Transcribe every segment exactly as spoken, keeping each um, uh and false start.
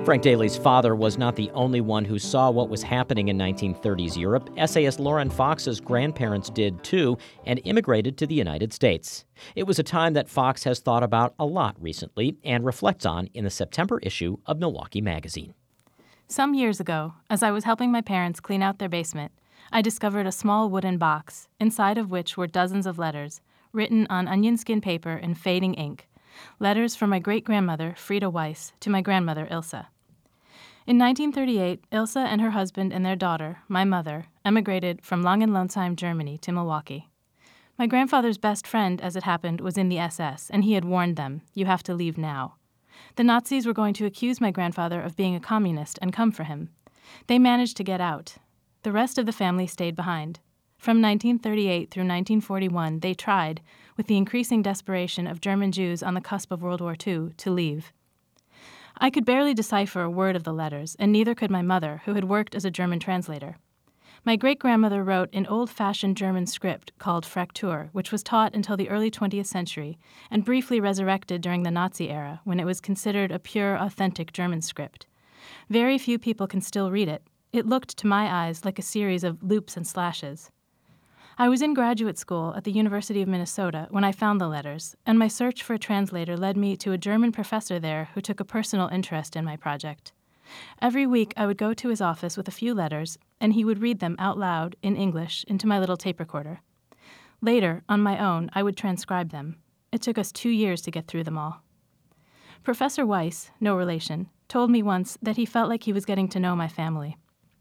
Frank Daly's father was not the only one who saw what was happening in nineteen thirties Europe. Essayist Lauren Fox's grandparents did too and immigrated to the United States. It was a time that Fox has thought about a lot recently and reflects on in the September issue of Milwaukee Magazine. Some years ago, as I was helping my parents clean out their basement, I discovered a small wooden box, inside of which were dozens of letters, written on onion skin paper and fading ink. Letters from my great-grandmother, Frida Weiss, to my grandmother, Ilse. In nineteen thirty-eight, Ilse and her husband and their daughter, my mother, emigrated from Langenlonsheim, Germany, to Milwaukee. My grandfather's best friend, as it happened, was in the S S, and he had warned them, "You have to leave now." The Nazis were going to accuse my grandfather of being a communist and come for him. They managed to get out. The rest of the family stayed behind. From nineteen thirty-eight through nineteen forty-one, they tried, with the increasing desperation of German Jews on the cusp of World War Two, to leave. I could barely decipher a word of the letters, and neither could my mother, who had worked as a German translator. My great-grandmother wrote an old-fashioned German script called Fraktur, which was taught until the early twentieth century, and briefly resurrected during the Nazi era, when it was considered a pure, authentic German script. Very few people can still read it. It looked, to my eyes, like a series of loops and slashes. I was in graduate school at the University of Minnesota when I found the letters, and my search for a translator led me to a German professor there who took a personal interest in my project. Every week I would go to his office with a few letters, and he would read them out loud, in English, into my little tape recorder. Later, on my own, I would transcribe them. It took us two years to get through them all. Professor Weiss, no relation, told me once that he felt like he was getting to know my family.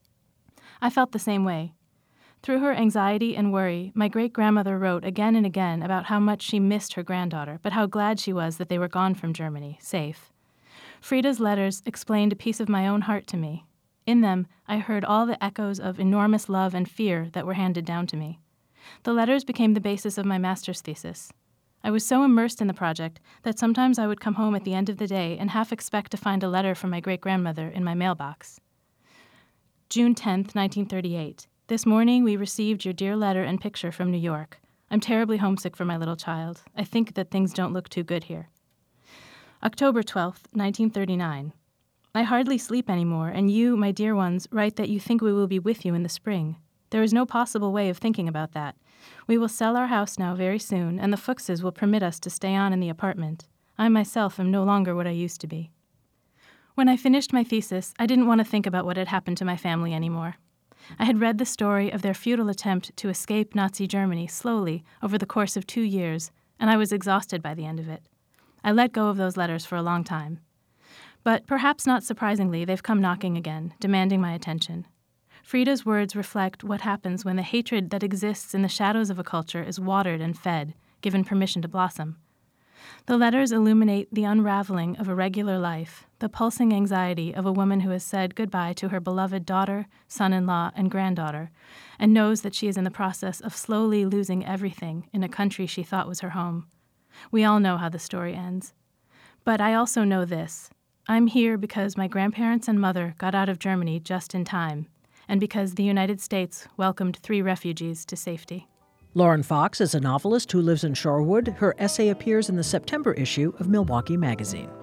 I felt the same way. Through her anxiety and worry, my great-grandmother wrote again and again about how much she missed her granddaughter, but how glad she was that they were gone from Germany, safe. Frida's letters explained a piece of my own heart to me. In them, I heard all the echoes of enormous love and fear that were handed down to me. The letters became the basis of my master's thesis. I was so immersed in the project that sometimes I would come home at the end of the day and half expect to find a letter from my great-grandmother in my mailbox. June tenth, nineteen thirty-eight. This morning we received your dear letter and picture from New York. I'm terribly homesick for my little child. I think that things don't look too good here. October twelfth, nineteen thirty-nine. I hardly sleep anymore, and you, my dear ones, write that you think we will be with you in the spring. There is no possible way of thinking about that. We will sell our house now very soon, and the Fuchses will permit us to stay on in the apartment. I myself am no longer what I used to be. When I finished my thesis, I didn't want to think about what had happened to my family anymore. I had read the story of their futile attempt to escape Nazi Germany slowly over the course of two years, and I was exhausted by the end of it. I let go of those letters for a long time. But perhaps not surprisingly, they've come knocking again, demanding my attention. Frida's words reflect what happens when the hatred that exists in the shadows of a culture is watered and fed, given permission to blossom. The letters illuminate the unraveling of a regular life, the pulsing anxiety of a woman who has said goodbye to her beloved daughter, son-in-law, and granddaughter, and knows that she is in the process of slowly losing everything in a country she thought was her home. We all know how the story ends. But I also know this. I'm here because my grandparents and mother got out of Germany just in time, and because the United States welcomed three refugees to safety. Lauren Fox is a novelist who lives in Shorewood. Her essay appears in the September issue of Milwaukee Magazine.